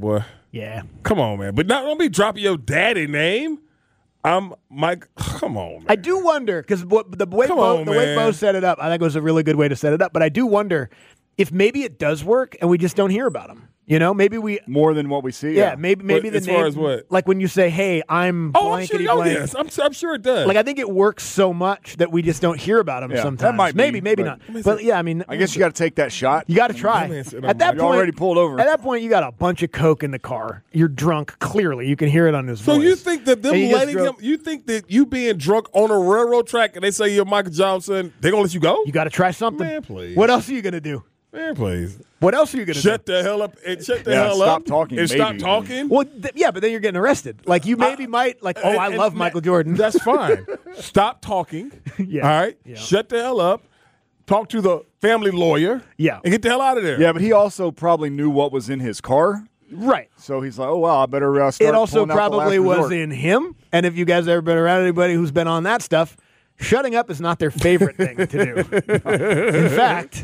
Yeah.
Come on, man. But not don't be dropping your daddy name. I'm Mike. Come on, man.
I do wonder because the way Bo,
on,
the way
man.
Bo set it up, I think it was a really good way to set it up. But I do wonder if maybe it does work and we just don't hear about him. You know, maybe we
more than what we see.
Yeah,
Yeah,
maybe maybe
What-
the
as
name,
far as what?
like when you say, "Hey, I'm
Oh, I'm sure.
blankety
Oh,
blank."
yes. I'm, I'm sure it does.
Like I think it works so much that we just don't hear about him
Yeah,
sometimes.
that might be,
maybe, maybe
but-
not. But yeah, I mean,
I guess you got to take that shot.
you got to try.
man said
At
I'm
that
You
point,
already pulled over.
At that point, you got a bunch of coke in the car. You're drunk. Clearly, you can hear it on his
So
voice.
you think that them
And you just
letting
drove-
him? You think that you being drunk on a railroad track and they say you're Michael Johnson, they gonna let you go?
You got to try something.
Man, please.
What else are you gonna do?
Man, please.
What else are you gonna
Shut
do?
the hell up and shut the
Yeah,
hell
stop
up.
talking,
and stop
maybe.
talking.
Well, th- yeah, but then you're getting arrested. Like you maybe might like. Oh,
And-
I
and
love
that-
Michael Jordan.
That's fine. Stop talking.
Yeah.
All right.
Yeah.
Shut the hell up. Talk to the family lawyer.
Yeah.
And get the hell out of there.
Yeah, but he also probably knew what was in his car.
Right.
So he's like, oh, well, I better uh, start
It also
pulling out the last
probably was
resort.
in him. And if you guys ever been around anybody who's been on that stuff, shutting up is not their favorite thing to do. In fact,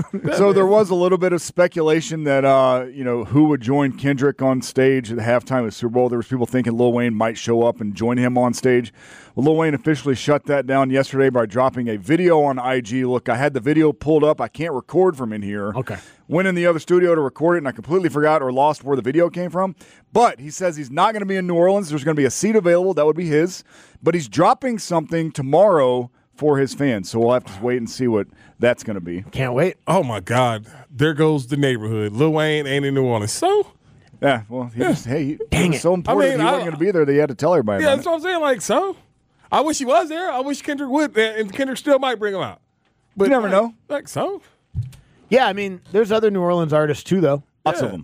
So there was a little bit of speculation that uh, you know who would join Kendrick on stage at the halftime of the Super Bowl. There was people thinking Lil Wayne might show up and join him on stage. Well, Lil Wayne officially shut that down yesterday by dropping a video on I G. Look, I had the video pulled up. I can't record from in here.
Okay.
Went in the other studio to record it, and I completely forgot or lost where the video came from. But he says he's not going to be in New Orleans. There's going to be a seat available. That would be his. But he's dropping something tomorrow for his fans. So we'll have to wait and see what that's going to be.
can't wait.
Oh my God. There goes the neighborhood. Lil Wayne ain't in New Orleans. So
Yeah, well, he just, hey, he,
Dang
it was
it.
so important
I mean,
that he
I-
wasn't going to be there that he had to tell everybody
yeah,
about
that's what I'm saying. Like, so I wish he was there. I wish Kendrick would, and Kendrick still might bring him out. But
You never
like,
know.
Like so.
Yeah, I mean, there's other New Orleans artists too, though.
Lots
Yeah.
of them.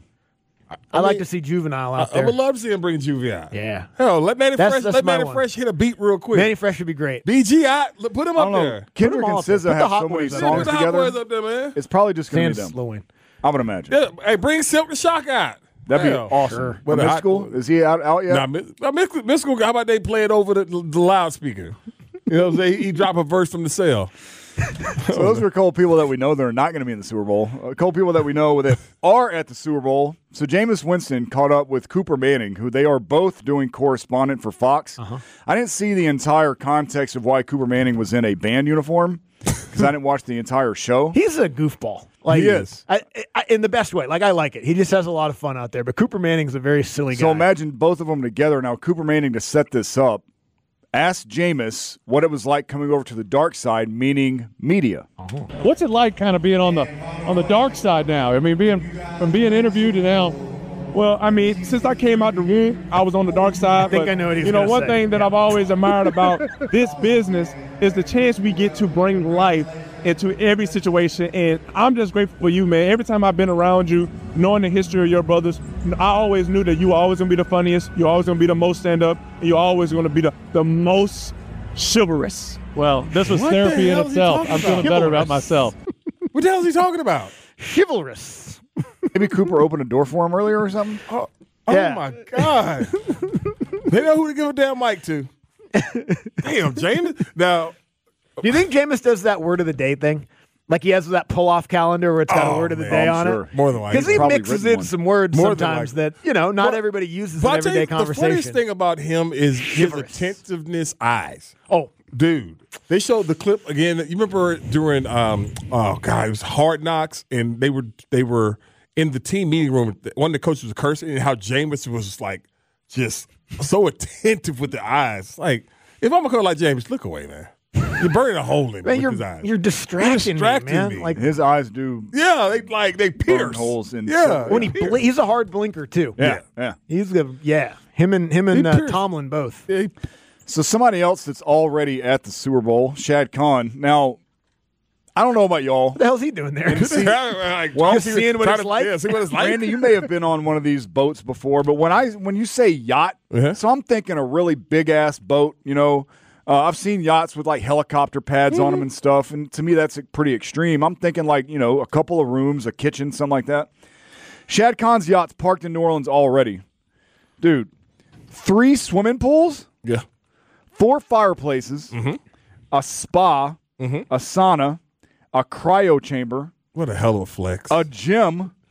I, like
mean,
to see Juvenile
I,
out
I
there.
would love to see him bring Juvie out.
Yeah.
Hell, let Manny
That's-
Fresh
that's
let
my
Manny
one.
Fresh hit a beat real quick.
Manny Fresh would be great.
B G I, look, put him
I
up
don't know.
there.
Kendrick
all
and
up there.
S Z
Put
A
the
have
Hot
so many
Boys up
Yeah,
there.
put
songs
the Hot
together.
Boys up there, man.
It's probably just going to be
Sans
them.
Lil Wayne.
I would imagine.
Yeah, hey, bring Silk the Shock out.
That'd be
Hell.
awesome.
Sure.
Well,
With a hot-
Mystical, is he out, out yet?
Nah, Mis- nah, Mystical, Mystical, how about they play it over the, the loudspeaker? You know what I'm saying? He drop a verse from the cell.
So those are a couple people that we know that are not going to be in the Super Bowl. A couple people that we know that are at the Super Bowl. So Jameis Winston caught up with Cooper Manning, who they are both doing correspondent for Fox.
Uh-huh.
I didn't see the entire context of why Cooper Manning was in a band uniform because I didn't watch the entire show.
He's a goofball. Like,
He is.
I, I, in the best way. Like, I like it. He just has a lot of fun out there. But Cooper Manning's a very silly guy.
So imagine both of them together. Now, Cooper Manning, to set this up, asked Jameis what it was like coming over to the dark side, meaning media.
What's it like kind of being on the on the dark side now? I mean, being from being interviewed to now. Well, I mean, since I came out the room, I was on the dark side.
I think
but,
I know what he's
You know,
gonna
one
say.
thing that I've always admired about this business is the chance we get to bring life into every situation. And I'm just grateful for you, man. Every time I've been around you, knowing the history of your brothers, I always knew that you were always going to be the funniest, you're always going to be the most stand-up, and you're always going to be the, the most chivalrous. Well, this was
What the
therapy in
hell is he
itself.
talking
I'm feeling
about?
better about
Chivalrous.
myself.
What the hell is he talking about?
chivalrous.
Maybe Cooper opened a door for him earlier or something?
Oh,
Yeah.
oh my God. They know who to give a damn mic to. Damn, James. Now,
Do you think Jameis does that word of the day thing? Like he has that pull-off calendar where it's got
Oh,
a word of the
man.
day
I'm
on
sure.
it?
more than likely.
Because he
probably
mixes
written
in
one.
some words
More than
sometimes
likely.
that, you know, not
But-
everybody uses
But
in
I tell
everyday
you, the
conversation.
funniest thing about him is his
Chivalrous.
attentiveness eyes.
Oh,
Dude, they showed the clip again. You remember during um oh god, it was Hard Knocks, and they were they were in the team meeting room. One of the coaches was cursing, and how Jameis was like just so attentive with the eyes. Like, if I'm a coach like Jameis, look away, man. You're burning a hole in it
man,
with
you're,
his eyes.
you're distracting,
distracting
me, man.
me.
Like
His eyes do
yeah, they like they
burn
pierce
holes in.
Yeah,
when he bl- he's a hard blinker too.
Yeah, yeah.
He's a, yeah. Him and him and
He
uh,
pierced-
Tomlin both.
Yeah, he-
So somebody else that's already at the Super Bowl, Shad Khan. Now, I don't know about y'all.
What the hell's he doing there?
like,
Well,
Just seeing what
trying
it's
to-
like?
Yeah, see what it's like.
Randy, you may have been on one of these boats before, but when I when you say yacht,
Uh-huh.
so I'm thinking a really big ass boat. You know, uh, I've seen yachts with like helicopter pads on them and stuff, and to me that's pretty extreme. I'm thinking like you know a couple of rooms, a kitchen, something like that. Shad Khan's yacht's parked in New Orleans already, dude. Three swimming pools,
yeah.
four fireplaces,
Mm-hmm.
a spa, a sauna, a cryo chamber,
What a hell of a flex.
a gym,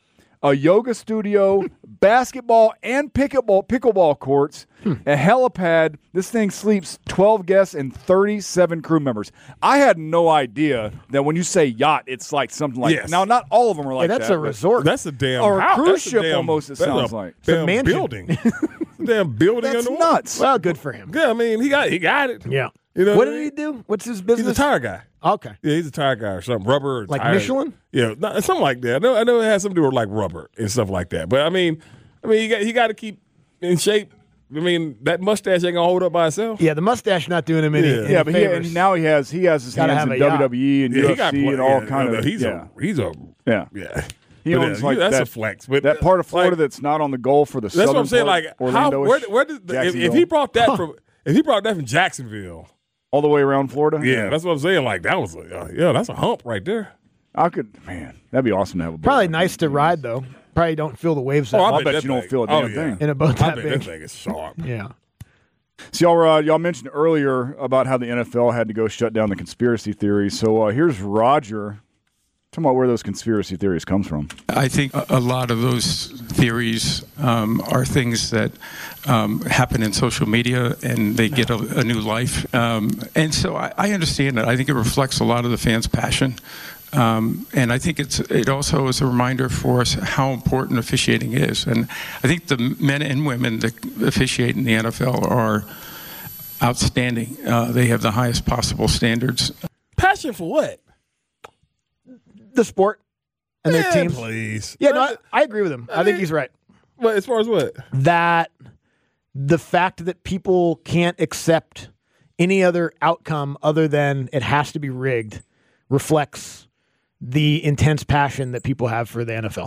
a yoga studio, basketball, and pickleball pickleball courts, a helipad. This thing sleeps twelve guests and thirty-seven crew members. I had no idea that when you say yacht, it's like something like
Yes.
that. Now, not all of them are like
Yeah, that's
that.
a resort.
That's a damn
Or a
house.
cruise
That's a
ship
damn-
almost, it
that's
sounds
a
like.
Damn
mansion.
building. Damn building
That's
underwater.
nuts.
Well, good for him.
Yeah, I mean, he got he got it.
Yeah.
You know
What
I
did
mean?
he do? What's his
He's
business?
a tire guy.
Okay.
Yeah, he's a tire guy or something. Rubber, or
Like
tires.
Michelin?
Yeah, no, something like that. I know, I know it has something to do with like rubber and stuff like that. But I mean, I mean, he got he got to keep in shape. I mean, that mustache ain't gonna hold up by itself.
Yeah, the mustache not doing him any.
Yeah.
any
Yeah, but he,
favors.
and now he has he has his
Gotta
hands
have
in
a yacht.
W W E and
Yeah,
U
he
F C
got play-
and all
yeah,
kind
no,
of.
He's
yeah.
a he's a
yeah.
yeah.
He
But,
owns
uh,
like
that's
that,
a flex. But
that part of Florida
like,
that's not on the Gulf or the
that's
southern
what I'm saying.
part,
Like, how,
Orlando-ish,
where, where did the, if, if
Jacksonville.
he brought that from if he brought that from Jacksonville,
all the way around Florida.
yeah, that's what I'm saying. Like that was a, uh, yeah, that's a hump right there.
I could, man, that'd be awesome to have a boat.
Probably nice to ride though. Probably don't feel the waves. that
Oh, I
much
bet
that
you don't
thing-
feel a
oh,
damn
yeah.
thing.
in a boat
I
that
bet
big.
that thing is sharp.
Yeah.
So y'all, uh, y'all mentioned earlier about how the N F L had to go shut down the conspiracy theories. So uh, here's Roger talking about where those conspiracy theories comes from.
I think a, a lot of those theories um, are things that um, happen in social media and they get a, a new life. Um, and so I, I understand it. I think it reflects a lot of the fans' passion. Um, and I think it's it also is a reminder for us how important officiating is. And I think the men and women that officiate in the N F L are outstanding. Uh, they have the highest possible standards.
Passion for what?
The sport and their
Man,
teams.
please.
Yeah, no, I, I agree with him. I,
I
think
mean-
he's right.
What as far as what?
That the fact that people can't accept any other outcome other than it has to be rigged reflects the intense passion that people have for the N F L.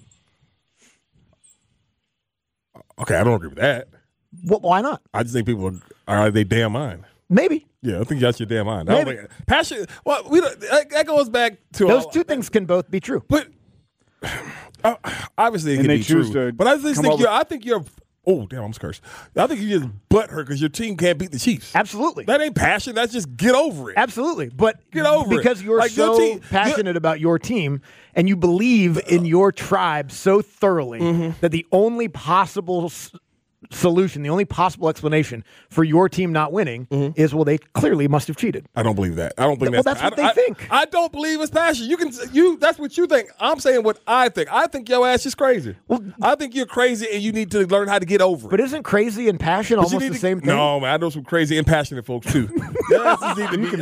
Okay, I don't agree with that.
Well, why not?
I just think people are, are they damn mind.
Maybe.
Yeah, I think that's your damn mind. I don't
Maybe.
think, passion. Well, we don't, that, that goes back to
Those
all-
two things can both be true.
But uh, obviously, it
And
can
they
be
choose
true.
to
But I just
come
think
up
you're.
with-
I think you're. Oh damn! I'm cursed. I think you just butt her because your team can't beat the Chiefs.
Absolutely.
That ain't passion. That's just get over it.
Absolutely. But
Get over it.
because you're
Like, your
so
team-
passionate about your team and you believe in your tribe so thoroughly
Mm-hmm.
that the only possible s- solution, the only possible explanation for your team not winning
Mm-hmm.
is, well, they clearly must have cheated.
I don't believe that. I don't think
Well,
that's.
that's what
I,
they
I-
think.
I don't believe it's passion. You can. You. That's what you think. I'm saying what I think. I think your ass is crazy.
Well,
I think you're crazy, and you need to learn how to get over it.
But isn't crazy and passion
But you
almost
need
the
to-
same thing?
No, man. I know some crazy and passionate folks too. Your asses need to be.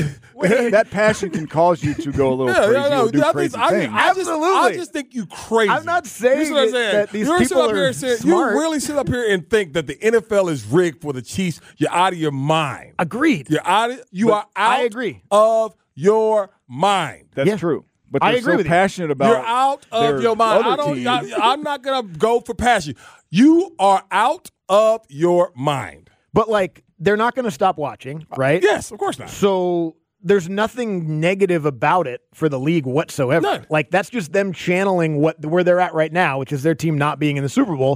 that passion can cause you to go a little
Yeah,
crazy
yeah, no,
or do
I,
crazy
just, I,
things.
I, just, I
Absolutely.
just think you crazy.
I'm not saying
Here's what I'm
that-
saying.
that these
you really sit
people
up here
are
and say-
smart.
You really sit up here and think that the N F L is rigged for the Chiefs. You're out of your mind.
Agreed.
You're out. Of, you
But
are out.
I agree.
Of your mind.
That's
Yeah.
true. But
I
they're
agree
so
with you.
passionate about
You're out
their
of your mind.
other
I don't.
team.
I, I'm not gonna go for passion. You are out of your mind.
But, like, they're not going to stop watching, right?
Yes, of course not.
So there's nothing negative about it for the league whatsoever.
None.
Like, that's just them channeling what where they're at right now, which is their team not being in the Super Bowl,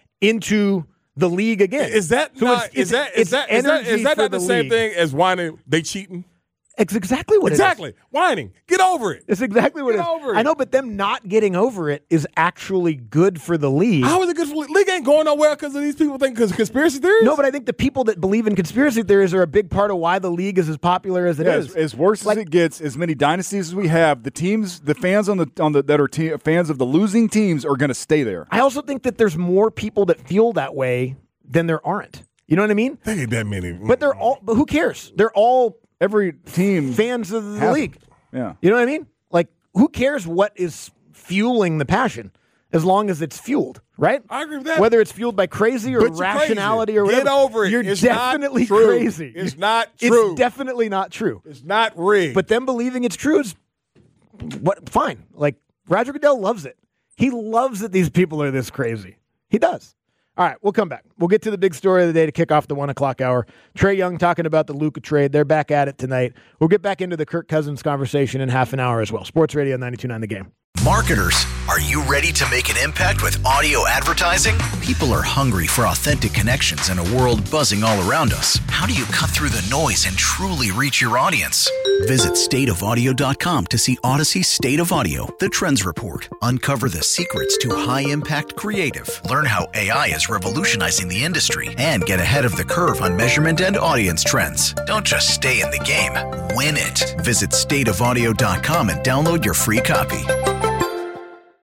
into the league again.
Is that
So
not?
it's-
Is that?
it's-
Is that? Is that?
it's
Is that
energy
not
for
the
the
same
league.
thing as whining? They cheating.
It's exactly what
Exactly.
it is.
Whining. Get over it.
It's exactly what
Get
it is.
over it.
I know, but them not getting over it is actually good for the league.
How is it good for the league? Ain't going nowhere because of these people think because conspiracy theories.
No, but I think the people that believe in conspiracy theories are a big part of why the league is as popular as it
Yeah,
is.
as, as worse
Like-
as it gets, as many dynasties as we have, the teams, the fans on the on the that are te- fans of the losing teams are going to stay there.
I also think that there's more people that feel that way than there aren't. You know what I mean?
There ain't that many.
But they're all. But who cares? They're all
Every team
fans of the
has-
league.
Yeah.
You know what I mean? Like, who cares what is fueling the passion, as long as it's fueled, right?
I agree with that.
Whether it's fueled by crazy or
But you're
rationality
crazy.
or whatever.
Get over it.
You're
It's not
definitely
true.
crazy.
It's not true.
It's definitely not true.
It's not rigged.
But them believing it's true is what? Fine. Like, Roger Goodell loves it. He loves that these people are this crazy. He does. All right, we'll come back. We'll get to the big story of the day to kick off the one o'clock hour. Trae Young talking about the Luka trade. They're back at it tonight. We'll get back into the Kirk Cousins conversation in half an hour as well. Sports Radio ninety-two point nine The Game.
Marketers, are you ready to make an impact with audio advertising? People are hungry for authentic connections in a world buzzing all around us. How do you cut through the noise and truly reach your audience? Visit state of audio dot com to see Odyssey's State of Audio, the Trends Report. Uncover the secrets to high-impact creative. Learn how A I is revolutionizing the industry and get ahead of the curve on measurement and audience trends. Don't just stay in the game, win it. Visit state of audio dot com and download your free copy.